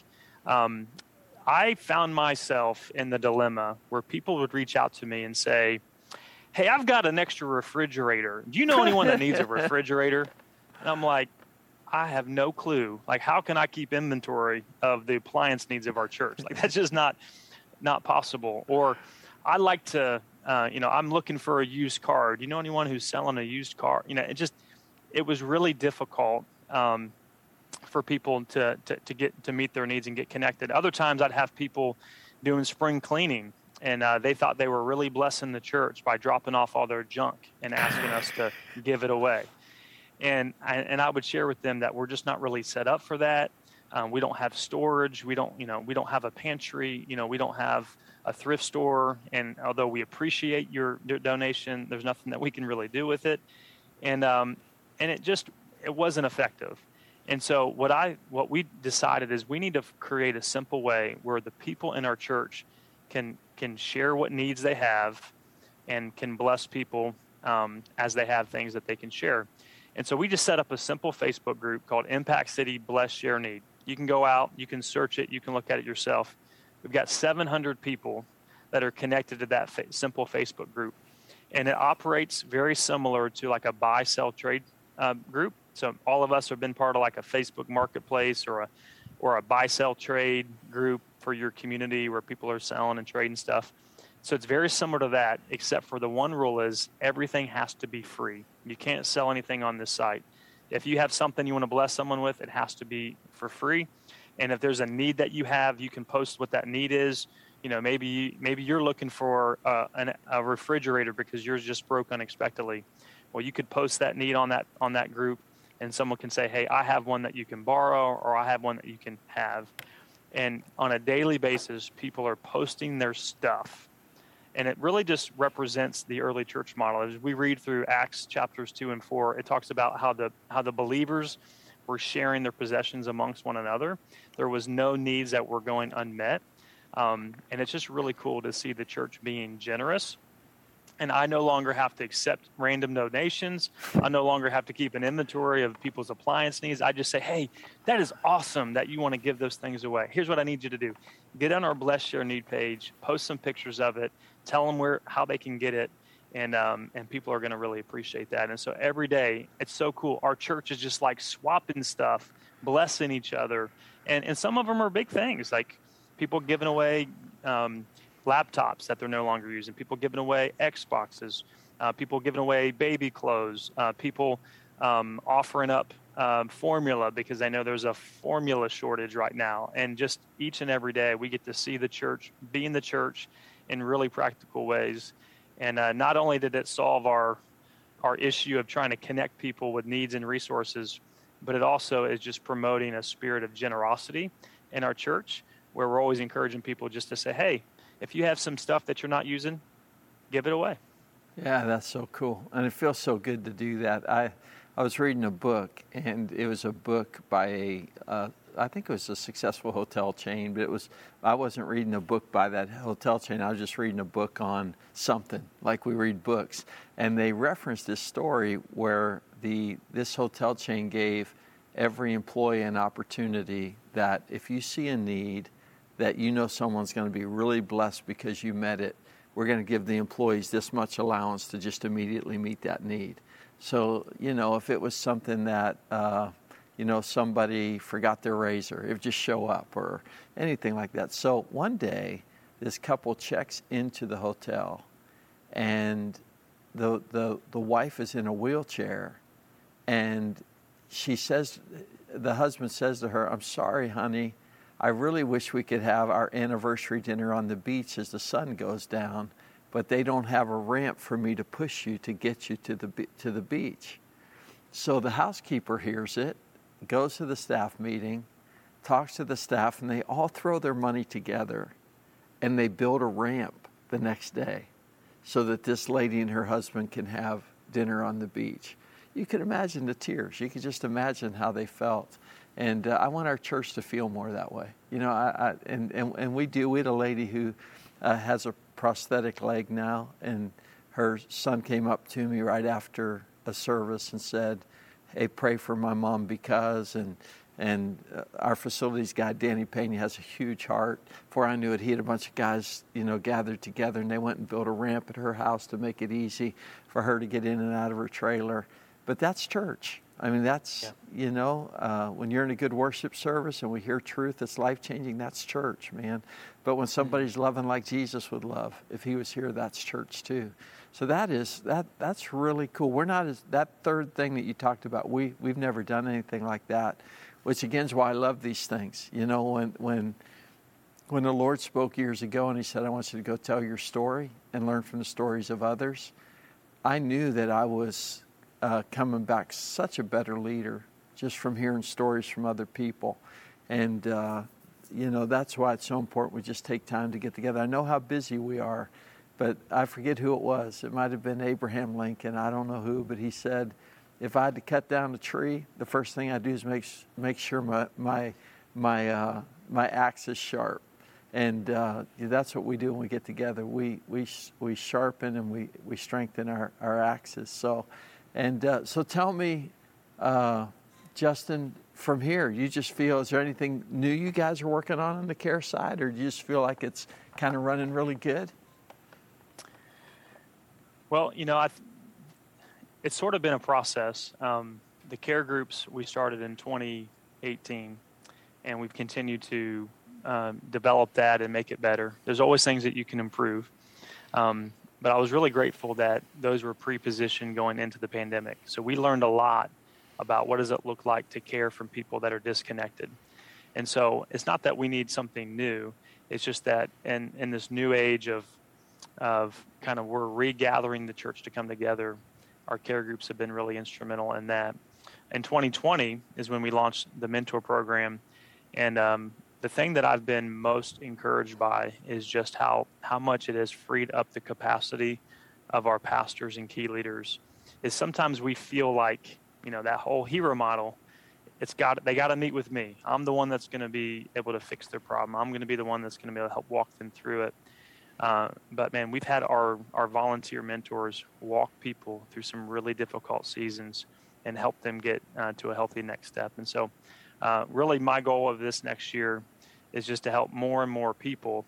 I found myself in the dilemma where people would reach out to me and say, "Hey, I've got an extra refrigerator. Do you know anyone that needs a refrigerator?" And I'm like, I have no clue. Like, how can I keep inventory of the appliance needs of our church? Like, that's just not possible. Or I like to, I'm looking for a used car. Do you know anyone who's selling a used car? It was really difficult for people to meet their needs and get connected. Other times I'd have people doing spring cleaning, and they thought they were really blessing the church by dropping off all their junk and asking us to give it away. And I would share with them that we're just not really set up for that. We don't have storage. We don't have a pantry. We don't have a thrift store. And although we appreciate your donation, there's nothing that we can really do with it. And it wasn't effective. And so what we decided is we need to create a simple way where the people in our church can share what needs they have and can bless people as they have things that they can share. And so we just set up a simple Facebook group called Impact City Bless, Share, Need. You can go out, you can search it, you can look at it yourself. We've got 700 people that are connected to that simple Facebook group. And it operates very similar to like a buy, sell, trade group. So all of us have been part of like a Facebook marketplace or a buy, sell, trade group for your community where people are selling and trading stuff. So it's very similar to that, except for the one rule is everything has to be free. You can't sell anything on this site. If you have something you want to bless someone with, it has to be for free. And if there's a need that you have, you can post what that need is. Maybe you're looking for a refrigerator because yours just broke unexpectedly. Well, you could post that need on that group, and someone can say, "Hey, I have one that you can borrow," or "I have one that you can have." And on a daily basis, people are posting their stuff. And it really just represents the early church model. As we read through Acts chapters 2 and 4, it talks about how the believers were sharing their possessions amongst one another. There was no needs that were going unmet. And it's just really cool to see the church being generous. And I no longer have to accept random donations. I no longer have to keep an inventory of people's appliance needs. I just say, "Hey, that is awesome that you want to give those things away. Here's what I need you to do. Get on our Bless, Share, Need page, post some pictures of it, tell them how they can get it, and people are going to really appreciate that." And so every day, it's so cool. Our church is just like swapping stuff, blessing each other. And some of them are big things, like people giving away laptops that they're no longer using, people giving away Xboxes, people giving away baby clothes, people offering up formula because they know there's a formula shortage right now. And just each and every day we get to see the church, be in the church in really practical ways. And not only did it solve our issue of trying to connect people with needs and resources, but it also is just promoting a spirit of generosity in our church, where we're always encouraging people just to say, "Hey, if you have some stuff that you're not using, give it away." Yeah, that's so cool. And it feels so good to do that. I was reading a book, and it was a book by I think it was a successful hotel chain, but I wasn't reading a book by that hotel chain. I was just reading a book on something, like we read books. And they referenced this story where this hotel chain gave every employee an opportunity that if you see a need that someone's going to be really blessed because you met it, we're going to give the employees this much allowance to just immediately meet that need. So, if it was something that, somebody forgot their razor, it would just show up or anything like that. So one day, this couple checks into the hotel, and the wife is in a wheelchair, and the husband says to her, "I'm sorry, honey, I really wish we could have our anniversary dinner on the beach as the sun goes down, but they don't have a ramp for me to push you to get you to the beach. So the housekeeper hears it, goes to the staff meeting, talks to the staff, and they all throw their money together, and they build a ramp the next day so that this lady and her husband can have dinner on the beach. You could imagine the tears. You could just imagine how they felt. And I want our church to feel more that way. You know, and we do. We had a lady who has a prosthetic leg now, and her son came up to me right after a service and said, "Hey, pray for my mom because," and our facilities guy, Danny Payne, has a huge heart. Before I knew it, he had a bunch of guys, you know, gathered together, and they went and built a ramp at her house to make it easy for her to get in and out of her trailer. But that's church. I mean, that's, you know, when you're in a good worship service and we hear truth that's life-changing, that's church, man. But when somebody's loving like Jesus would love, if he was here, that's church too. So that's really cool. We're not that third thing that you talked about, we've never done anything like that, which again is why I love these things. You know, when the Lord spoke years ago and he said, I want you to go tell your story and learn from the stories of others, I knew that I was coming back such a better leader just from hearing stories from other people. And, you know, that's why it's so important we just take time to get together. I know how busy we are, but I forget who it was. It might have been Abraham Lincoln. I don't know who, but he said, if I had to cut down a tree, the first thing I do is make sure my axe is sharp. And that's what we do when we get together. We sharpen and we strengthen our axes. So tell me, Justin, from here, you just feel, is there anything new you guys are working on the care side, or do you just feel like it's kind of running really good? Well, you know, it's sort of been a process. The care groups we started in 2018, and we've continued to develop that and make it better. There's always things that you can improve. But I was really grateful that those were pre-positioned going into the pandemic. So we learned a lot about what does it look like to care from people that are disconnected. And so it's not that we need something new. It's just that in this new age of kind of we're regathering the church to come together, our care groups have been really instrumental in that. In 2020 is when we launched the mentor program. And the thing that I've been most encouraged by is just how much it has freed up the capacity of our pastors and key leaders. Is sometimes we feel like, you know, that whole hero model, they got to meet with me. I'm the one that's going to be able to fix their problem. I'm going to be the one that's going to be able to help walk them through it. But man, we've had our volunteer mentors walk people through some really difficult seasons and help them get to a healthy next step. And so really my goal of this next year is just to help more and more people,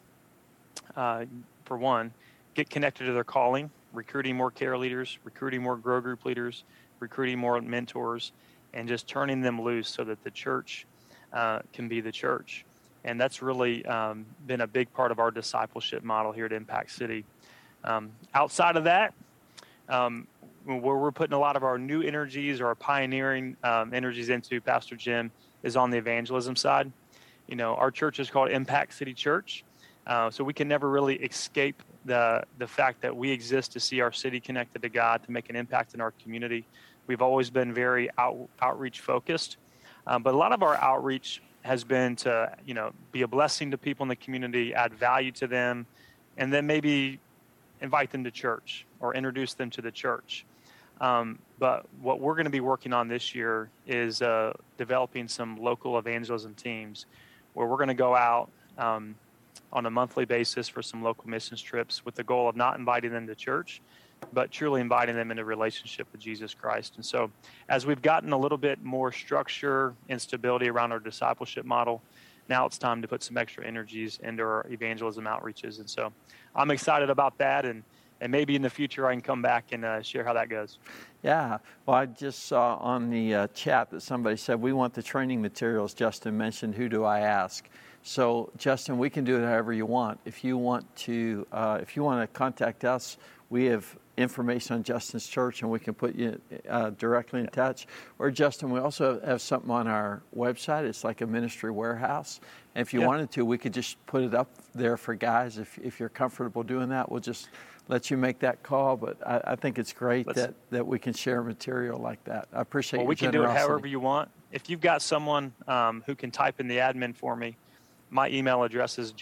for one, get connected to their calling, recruiting more care leaders, recruiting more grow group leaders, recruiting more mentors, and just turning them loose so that the church can be the church. And that's really been a big part of our discipleship model here at Impact City. Outside of that, where we're putting a lot of our new energies or our pioneering energies into, Pastor Jim, is on the evangelism side. You know, our church is called Impact City Church, so we can never really escape the fact that we exist to see our city connected to God, to make an impact in our community. We've always been very outreach focused, but a lot of our outreach has been to, you know, be a blessing to people in the community, add value to them, and then maybe invite them to church or introduce them to the church. But what we're going to be working on this year is developing some local evangelism teams where we're going to go out on a monthly basis for some local missions trips with the goal of not inviting them to church, but truly inviting them into a relationship with Jesus Christ. And so as we've gotten a little bit more structure and stability around our discipleship model, now it's time to put some extra energies into our evangelism outreaches. And so I'm excited about that. And maybe in the future I can come back and share how that goes. Yeah. Well, I just saw on the chat that somebody said, we want the training materials. Justin mentioned, who do I ask? So, Justin, we can do it however you want. If you want to contact us, we have information on Justin's church, and we can put you directly in touch. Or Justin, we also have something on our website. It's like a ministry warehouse. And if you wanted to, we could just put it up there for guys. If you're comfortable doing that, we'll just let you make that call. But I think it's great that we can share material like that. I appreciate your generosity. We can do it however you want. If you've got someone who can type in the admin for me, my email address is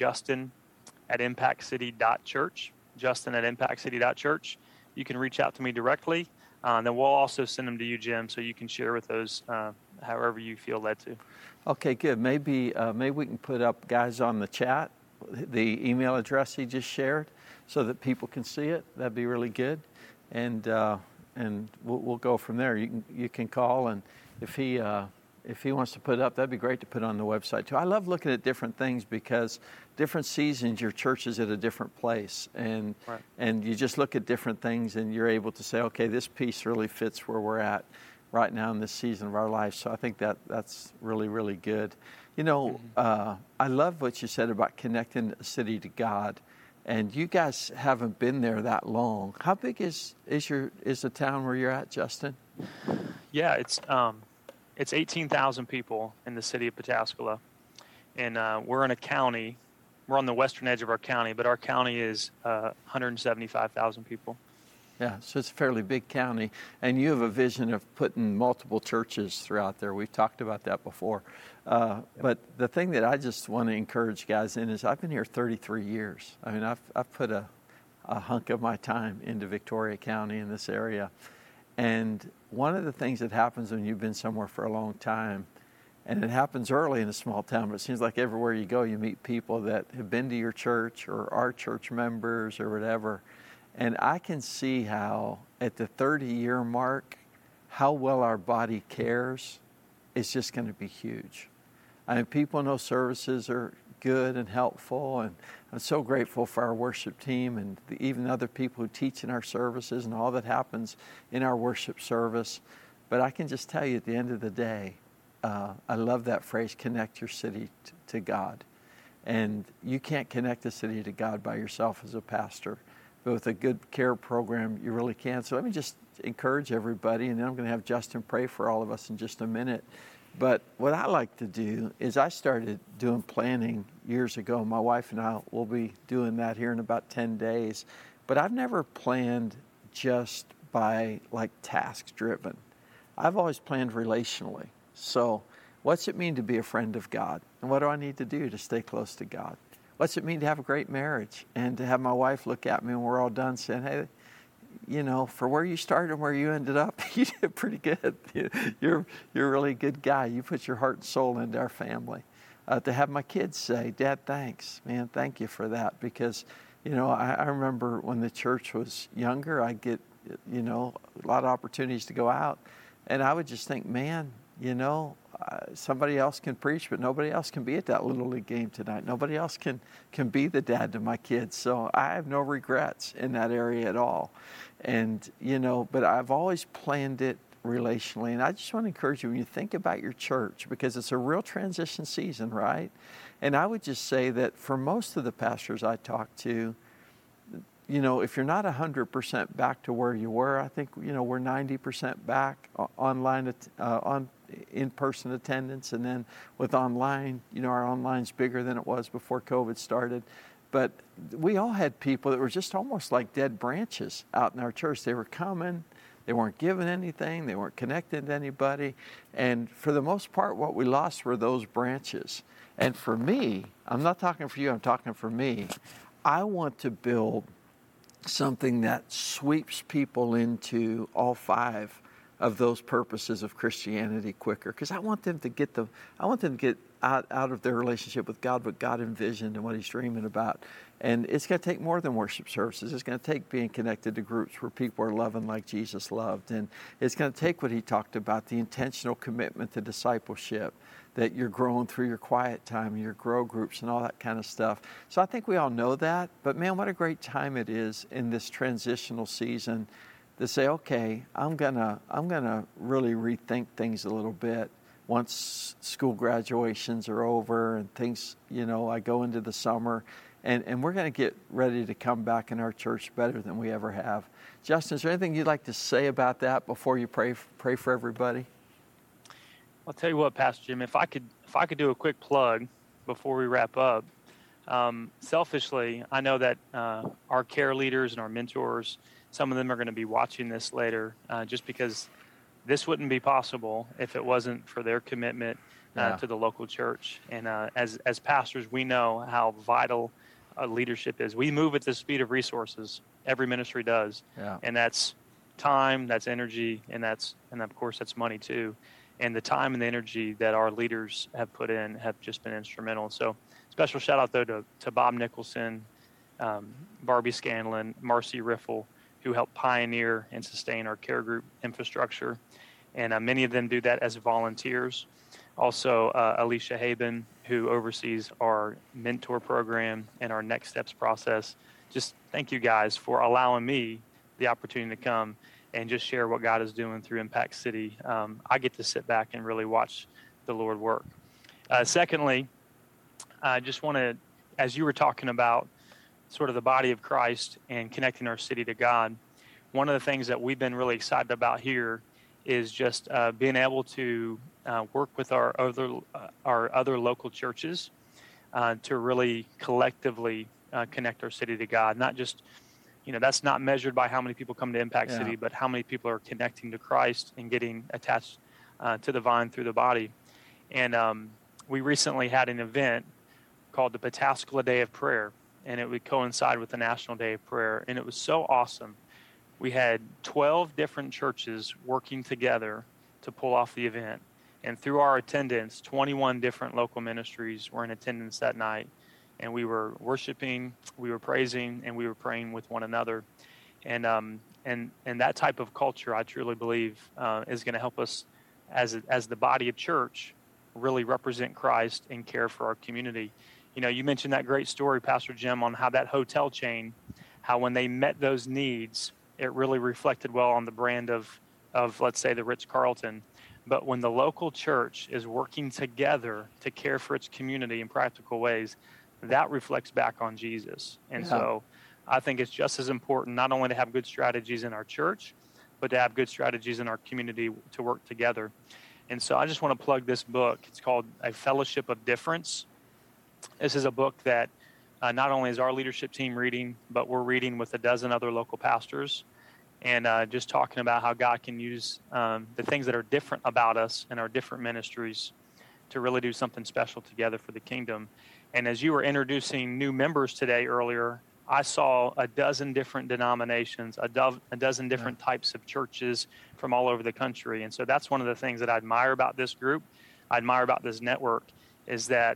justin@impactcity.church, justin@impactcity.church. You can reach out to me directly. Then we'll also send them to you, Jim, so you can share with those however you feel led to. Okay, good. Maybe we can put up, guys, on the chat the email address he just shared so that people can see it. That'd be really good. And we'll go from there. You can call, and if he wants to put it up, that'd be great to put on the website too. I love looking at different things because different seasons your church is at a different place, and you just look at different things and you're able to say, okay, this piece really fits where we're at right now in this season of our life. So I think that's really, really good. You know, I love what you said about connecting a city to God, and you guys haven't been there that long. How big is the town where you're at, Justin? Yeah, it's 18,000 people in the city of Pataskala, and we're in a county. We're on the western edge of our county, but our county is 175,000 people. Yeah, so it's a fairly big county, and you have a vision of putting multiple churches throughout there. We've talked about that before. But the thing that I just want to encourage guys in is I've been here 33 years. I mean, I've put a hunk of my time into Victoria County in this area. And one of the things that happens when you've been somewhere for a long time, and it happens early in a small town, but it seems like everywhere you go, you meet people that have been to your church or are church members or whatever. And I can see how at the 30-year mark, how well our body cares is just going to be huge. I mean, people know services are good and helpful, and I'm so grateful for our worship team and even other people who teach in our services and all that happens in our worship service. But I can just tell you at the end of the day, I love that phrase, connect your city to God. And you can't connect a city to God by yourself as a pastor. But with a good care program, you really can. So let me just encourage everybody, and then I'm going to have Justin pray for all of us in just a minute. But what I like to do is I started doing planning years ago. My wife and I will be doing that here in about 10 days. But I've never planned just by like task driven. I've always planned relationally. So what's it mean to be a friend of God? And what do I need to do to stay close to God? What's it mean to have a great marriage and to have my wife look at me when we're all done saying, hey, you know, for where you started and where you ended up, you did pretty good. You're a really good guy. You put your heart and soul into our family. To have my kids say, Dad, thanks. Man, thank you for that. Because, you know, I remember when the church was younger, I'd get, you know, a lot of opportunities to go out. And I would just think, man, you know, somebody else can preach, but nobody else can be at that Little League game tonight. Nobody else can be the dad to my kids. So I have no regrets in that area at all. And, you know, but I've always planned it relationally. And I just want to encourage you when you think about your church, because it's a real transition season, right? And I would just say that for most of the pastors I talk to, you know, if you're not 100% back to where you were, I think, you know, we're 90% back online, on in-person attendance. And then with online, you know, our online's bigger than it was before COVID started. But we all had people that were just almost like dead branches out in our church. They were coming, they weren't giving anything, they weren't connected to anybody. And for the most part, what we lost were those branches. And for me, I'm not talking for you, I'm talking for me, I want to build something that sweeps people into all five of those purposes of Christianity quicker, because I want them to get out of their relationship with God, what God envisioned and what He's dreaming about. And it's going to take more than worship services. It's going to take being connected to groups where people are loving like Jesus loved. And it's going to take what he talked about, the intentional commitment to discipleship, that you're growing through your quiet time, your grow groups and all that kind of stuff. So I think we all know that. But man, what a great time it is in this transitional season to say, okay, I'm gonna really rethink things a little bit once school graduations are over and things, you know, I go into the summer. and we're going to get ready to come back in our church better than we ever have. Justin, is there anything you'd like to say about that before you pray for everybody? I'll tell you what, Pastor Jim, if I could do a quick plug before we wrap up. Selfishly, I know that our care leaders and our mentors, some of them are going to be watching this later, just because this wouldn't be possible if it wasn't for their commitment to the local church. And as pastors, we know how vital leadership is. We move at the speed of resources. Every ministry does, and that's time, that's energy, and of course that's money too. And the time and the energy that our leaders have put in have just been instrumental. So special shout out though to Bob Nicholson, Barbie Scanlon, Marcy Riffle, who helped pioneer and sustain our care group infrastructure. And many of them do that as volunteers. Also, Alicia Haben, who oversees our mentor program and our next steps process. Just thank you guys for allowing me the opportunity to come and just share what God is doing through Impact City. I get to sit back and really watch the Lord work. Secondly, I just want to, as you were talking about sort of the body of Christ and connecting our city to God, one of the things that we've been really excited about here is just being able to work with our other local churches to really collectively connect our city to God. Not just, that's not measured by how many people come to Impact City, but how many people are connecting to Christ and getting attached to the vine through the body. And we recently had an event called the Pataskala Day of Prayer, and it would coincide with the National Day of Prayer. And it was so awesome. We had 12 different churches working together to pull off the event. And through our attendance, 21 different local ministries were in attendance that night. And we were worshiping, we were praising, and we were praying with one another. And that type of culture, I truly believe, is going to help us as the body of church really represent Christ and care for our community. You mentioned that great story, Pastor Jim, on how that hotel chain, how when they met those needs, it really reflected well on the brand of let's say, the Ritz-Carlton. But when the local church is working together to care for its community in practical ways, that reflects back on Jesus. And so I think it's just as important not only to have good strategies in our church, but to have good strategies in our community to work together. And so I just want to plug this book. It's called A Fellowship of Difference. This is a book that not only is our leadership team reading, but we're reading with a dozen other local pastors, and just talking about how God can use the things that are different about us and our different ministries to really do something special together for the kingdom. And as you were introducing new members today earlier, I saw a dozen different denominations, a dozen different types of churches from all over the country. And so that's one of the things that I admire about this group, I admire about this network, is that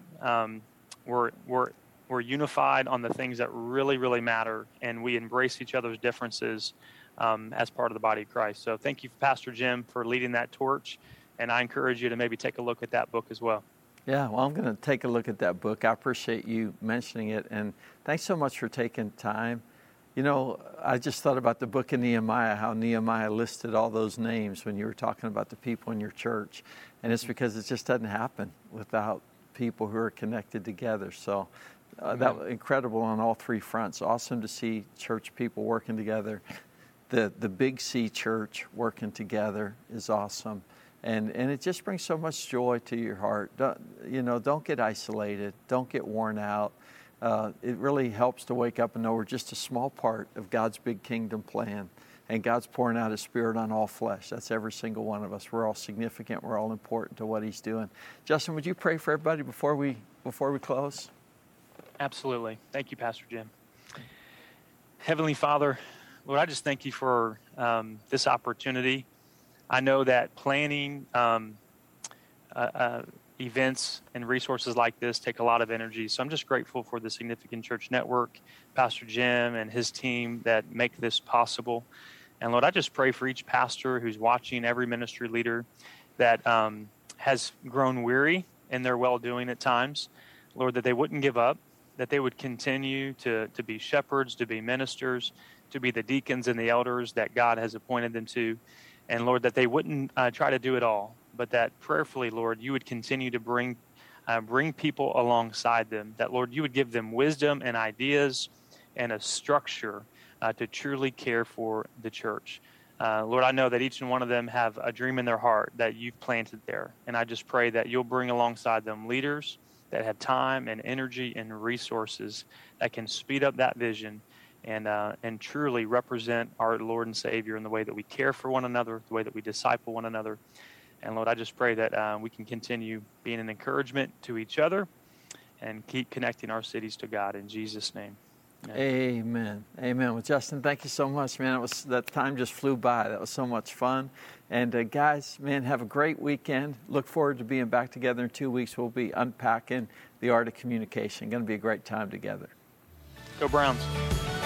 we're unified on the things that really, really matter, and we embrace each other's differences as part of the body of Christ. So thank you, Pastor Jim, for leading that torch, and I encourage you to maybe take a look at that book as well. Yeah, well, I'm going to take a look at that book. I appreciate you mentioning it, and thanks so much for taking time. I just thought about the book of Nehemiah, how Nehemiah listed all those names when you were talking about the people in your church, and it's because it just doesn't happen without people who are connected together. So that was incredible on all three fronts. Awesome to see church people working together. The Big C church working together is awesome. And it just brings so much joy to your heart. Don't get isolated. Don't get worn out. It really helps to wake up and know we're just a small part of God's big kingdom plan. And God's pouring out His Spirit on all flesh. That's every single one of us. We're all significant. We're all important to what He's doing. Justin, would you pray for everybody before we close? Absolutely. Thank you, Pastor Jim. Heavenly Father, Lord, I just thank you for this opportunity. I know that planning events and resources like this take a lot of energy. So I'm just grateful for the Significant Church Network, Pastor Jim and his team that make this possible. And Lord, I just pray for each pastor who's watching, every ministry leader that has grown weary in their well-doing at times. Lord, that they wouldn't give up, that they would continue to be shepherds, to be ministers, to be the deacons and the elders that God has appointed them to. And Lord, that they wouldn't try to do it all, but that prayerfully, Lord, you would continue to bring bring people alongside them, that, Lord, you would give them wisdom and ideas and a structure to truly care for the church. Lord, I know that each and one of them have a dream in their heart that you've planted there. And I just pray that you'll bring alongside them leaders that have time and energy and resources that can speed up that vision and truly represent our Lord and Savior in the way that we care for one another, the way that we disciple one another. And Lord, I just pray that we can continue being an encouragement to each other and keep connecting our cities to God. In Jesus' name. Amen. Amen. Well, Justin, thank you so much, man. That time just flew by. That was so much fun. And guys, man, have a great weekend. Look forward to being back together in 2 weeks. We'll be unpacking the art of communication. Going to be a great time together. Go Browns.